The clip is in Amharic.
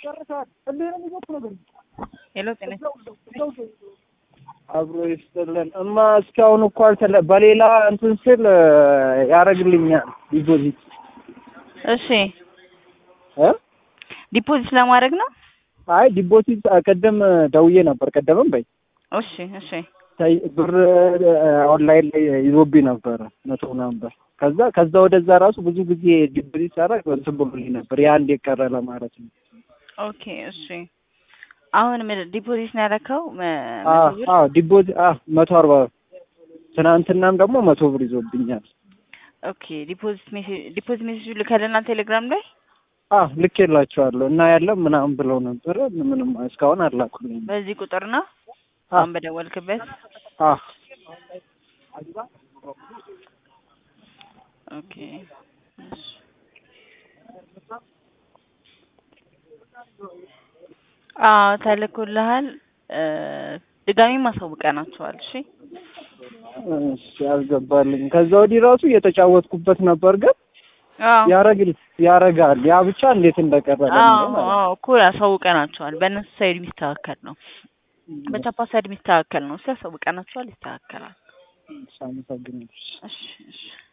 ሄሎ ጤና አብሮ ይስጥልን እማ እስካሁን እኮ በሌላ እንትን ስል ያረግልኛል ዲፖዚት። እሺ ዲፖዚት ለማድረግ ነው? አይ ዲፖዚት ቀደም ደውዬ ነበር ቀደምም በይ። እሺ ብር ኦንላይን ላይ ይዞብኝ ነበር 100 ነበር። ከዛ ወደዛ ራሱ ብዙ ጊዜ ዲፖዚት ሳደርግ እንትን ብሎልኝ ነበር። ያ እንደ ቀረ ለማለት ነው። ኦኬ እሺ አሁን ዲፖዚት ነው ያደረከው? ዲፖዚት 140 ትናንትናም ደግሞ 100 ብር ይዞብኛል። ኦኬ ዲፖዚት ሜሴጅ ልከልና ቴሌግራም ላይ ልኬላቸዋለሁ እና ያለው ምናምን ብለው ነበር። ምንም እስካሁን አላኩልኝም። በዚህ ቁጥር ነው አሁን በደወልክበት? ኦኬ ተልኮልሃል። ድጋሚ ማሳውቀናቸዋል። እሺ አልገባልኝ። ከዛ ወዲህ ራሱ እየተጫወትኩበት ነበር ግን ያረጋል። ያ ብቻ እንዴት እንደቀረለ ነው እኮ ያሳውቀናቸዋል። በእነሱ ሳይድ የሚስተካከል ነው፣ በቻፓ ሳይድ የሚስተካከል ነው። ያሳውቀናቸዋል፣ ይስተካከላል። አመሰግናለሁ። እሺ